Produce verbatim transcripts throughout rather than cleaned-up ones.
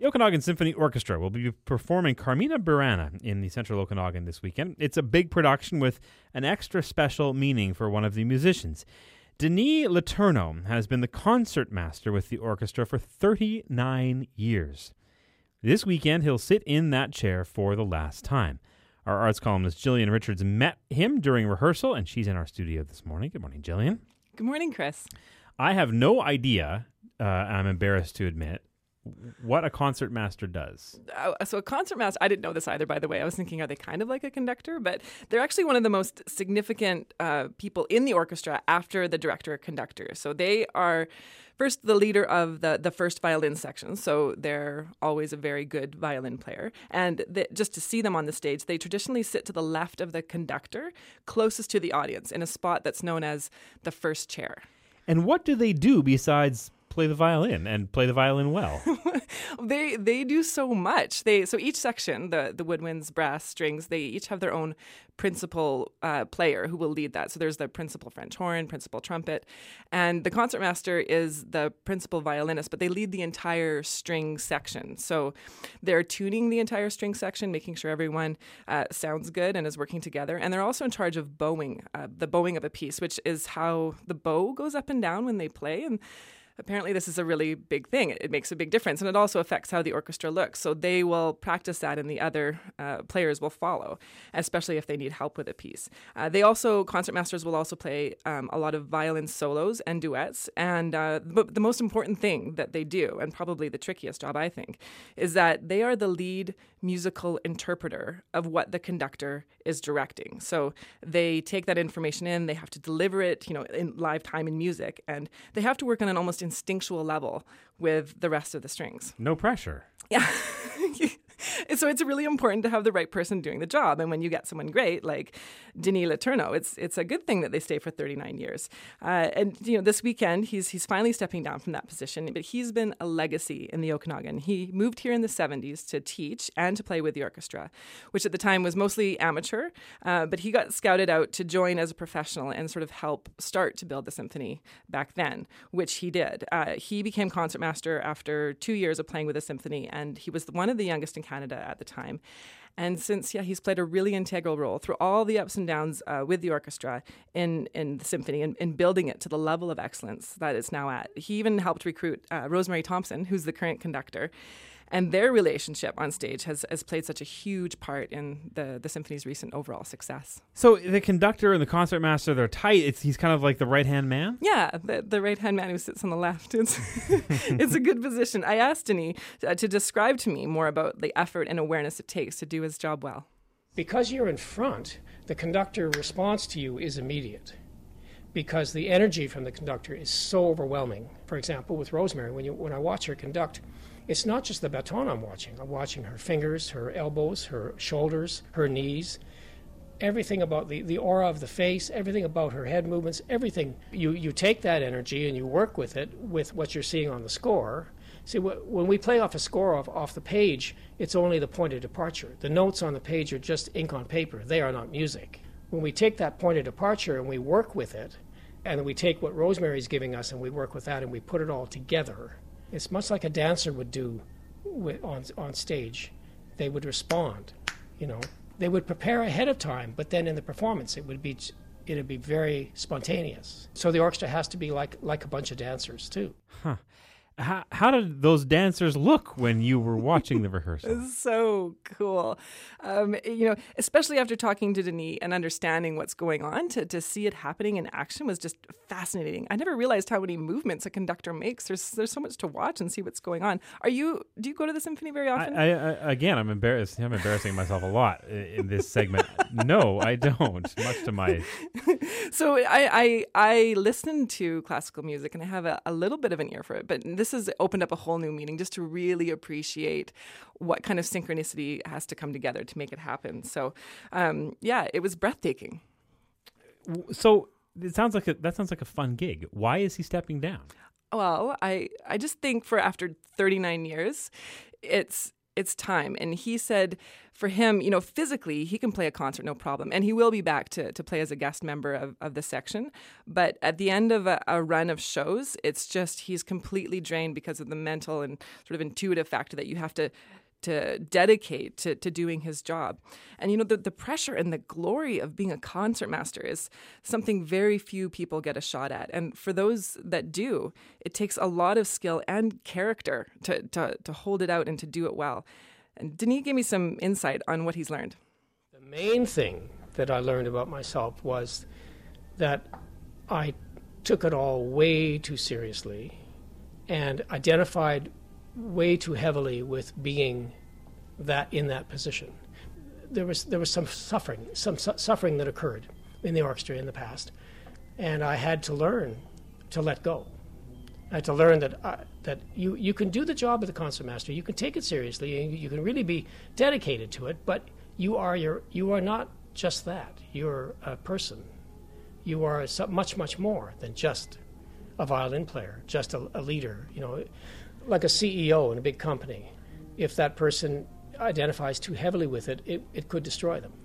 The Okanagan Symphony Orchestra will be performing Carmina Burana in the Central Okanagan this weekend. It's a big production with an extra special meaning for one of the musicians. Denis Letourneau has been the concertmaster with the orchestra for thirty-nine years. This weekend, he'll sit in that chair for the last time. Our arts columnist Jillian Richards met him during rehearsal, and she's in our studio this morning. Good morning, Jillian. Good morning, Chris. I have no idea, uh, I'm embarrassed to admit, what a concertmaster does. Uh, so a concertmaster, I didn't know this either, by the way. I was thinking, are they kind of like a conductor? But they're actually one of the most significant uh, people in the orchestra after the director or conductor. So they are first the leader of the, the first violin section. So they're always a very good violin player. And the, just to see them on the stage, they traditionally sit to the left of the conductor, closest to the audience, in a spot that's known as the first chair. And what do they do besides play the violin and play the violin well? they they do so much. They so each section, the the woodwinds, brass, strings, they each have their own principal uh, player who will lead that. So there's the principal French horn, principal trumpet, and the concertmaster is the principal violinist, but they lead the entire string section. So they're tuning the entire string section, making sure everyone uh, sounds good and is working together. And they're also in charge of bowing, uh, the bowing of a piece, which is how the bow goes up and down when they play. And apparently this is a really big thing. It, it makes a big difference, and it also affects how the orchestra looks. So they will practice that, and the other uh, players will follow, especially if they need help with a piece. Uh, they also, concertmasters will also play um, a lot of violin solos and duets. And uh, but the most important thing that they do, and probably the trickiest job, I think, is that they are the lead musical interpreter of what the conductor is directing. So they take that information in, they have to deliver it, you know, in live time in music, and they have to work on an almost instinctual level with the rest of the strings. No pressure. Yeah. So it's really important to have the right person doing the job. And when you get someone great like Denis Letourneau, it's it's a good thing that they stay for thirty-nine years. Uh, and you know, this weekend he's he's finally stepping down from that position. But he's been a legacy in the Okanagan. He moved here in the seventies to teach and to play with the orchestra, which at the time was mostly amateur. Uh, but he got scouted out to join as a professional and sort of help start to build the symphony back then, which he did. Uh, he became concertmaster after two years of playing with the symphony, and he was one of the youngest in Canada at the time. And since, yeah, he's played a really integral role through all the ups and downs uh, with the orchestra in, in the symphony and in building it to the level of excellence that it's now at. He even helped recruit uh, Rosemary Thompson, who's the current conductor. And their relationship on stage has, has played such a huge part in the, the symphony's recent overall success. So the conductor and the concertmaster, they're tight. It's, he's kind of like the right-hand man? Yeah, the, the right-hand man who sits on the left. It's, it's a good position. I asked Denis uh, to describe to me more about the effort and awareness it takes to do his job well. Because you're in front, the conductor response to you is immediate, because the energy from the conductor is so overwhelming. For example, with Rosemary, when you when I watch her conduct, it's not just the baton I'm watching. I'm watching her fingers, her elbows, her shoulders, her knees, everything about the, the aura of the face, everything about her head movements, everything. You, you take that energy and you work with it with what you're seeing on the score. See, wh- when we play off a score off, off the page, it's only the point of departure. The notes on the page are just ink on paper. They are not music. When we take that point of departure and we work with it, and then we take what Rosemary's giving us and we work with that and we put it all together, it's much like a dancer would do with, on on stage. They would respond, you know. They would prepare ahead of time, but then in the performance, it would be it would be very spontaneous. So the orchestra has to be like like a bunch of dancers too. Huh. How, how did those dancers look when you were watching the rehearsal? It's so cool. Um, you know, especially after talking to Denis and understanding what's going on, to, to see it happening in action was just fascinating. I never realized how many movements a conductor makes. There's there's so much to watch and see what's going on. Are you, do you go to the symphony very often? I, I, again, I'm embarrassed. I'm embarrassing myself a lot in this segment. No, I don't, much to my... So I, I, I listen to classical music and I have a, a little bit of an ear for it, but this has opened up a whole new meaning just to really appreciate what kind of synchronicity has to come together to make it happen. So, um, yeah, it was breathtaking. So it sounds like a, that sounds like a fun gig. Why is he stepping down? Well, I, I just think for after thirty-nine years, it's it's time. And he said for him, you know, physically, he can play a concert, no problem. And he will be back to, to play as a guest member of, of the section. But at the end of a, a run of shows, it's just he's completely drained because of the mental and sort of intuitive factor that you have to to dedicate to, to doing his job. And, you know, the, the pressure and the glory of being a concertmaster is something very few people get a shot at. And for those that do, it takes a lot of skill and character to, to, to hold it out and to do it well. And Denis gave me some insight on what he's learned. The main thing that I learned about myself was that I took it all way too seriously and identified way too heavily with being that in that position. There was there was some suffering, some su- suffering that occurred in the orchestra in the past, and I had to learn to let go. I had to learn that uh, that you, you can do the job of the concertmaster, you can take it seriously, and you can really be dedicated to it. But you are your you are not just that. You're a person. You are so much much more than just a violin player, just a, a leader. You know. Like a C E O in a big company, if that person identifies too heavily with it, it, it could destroy them.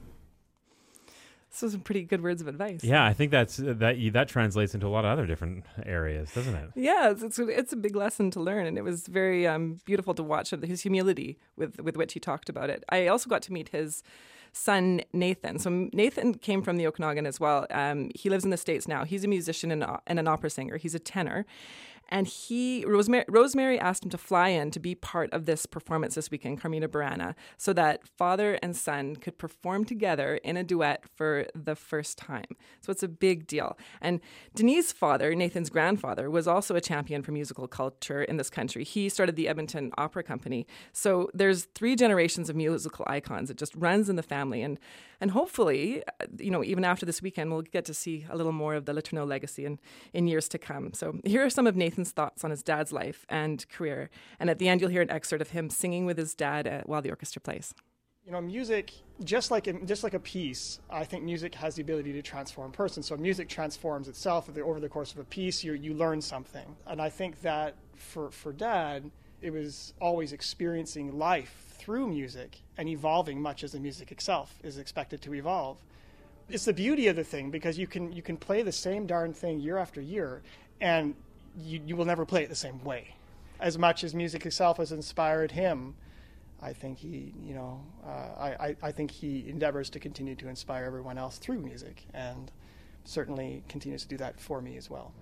So some pretty good words of advice. Yeah, I think that's that that translates into a lot of other different areas, doesn't it? Yeah, it's it's, it's a big lesson to learn, and it was very um, beautiful to watch his humility with with which he talked about it. I also got to meet his son Nathan. So Nathan came from the Okanagan as well. Um, he lives in the States now. He's a musician and, and an opera singer. He's a tenor. And he, Rosemary, Rosemary asked him to fly in to be part of this performance this weekend, Carmina Burana, so that father and son could perform together in a duet for the first time. So it's a big deal. And Denis' father, Nathan's grandfather, was also a champion for musical culture in this country. He started the Edmonton Opera Company. So there's three generations of musical icons. It just runs in the family. And and hopefully, you know, even after this weekend, we'll get to see a little more of the Letourneau legacy in, in years to come. So here are some of Nathan's thoughts on his dad's life and career. And at the end, you'll hear an excerpt of him singing with his dad uh, while the orchestra plays. You know, music, just like a, just like a piece, I think music has the ability to transform a person. So music transforms itself over the course of a piece. You you learn something, and I think that for for Dad, it was always experiencing life through music and evolving, much as the music itself is expected to evolve. It's the beauty of the thing, because you can you can play the same darn thing year after year, and you you will never play it the same way. As much as music itself has inspired him, I think he, you know, uh, I, I think he endeavors to continue to inspire everyone else through music, and certainly continues to do that for me as well.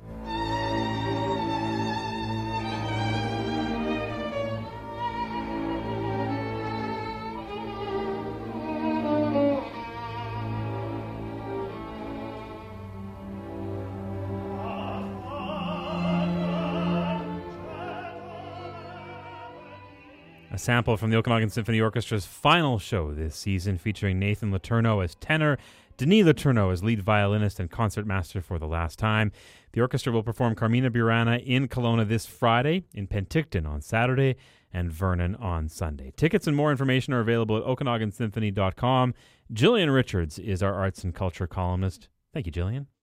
A sample from the Okanagan Symphony Orchestra's final show this season, featuring Nathan Letourneau as tenor, Denis Letourneau as lead violinist and concertmaster for the last time. The orchestra will perform Carmina Burana in Kelowna this Friday, in Penticton on Saturday, and Vernon on Sunday. Tickets and more information are available at okanagan symphony dot com. Jillian Richards is our arts and culture columnist. Thank you, Jillian.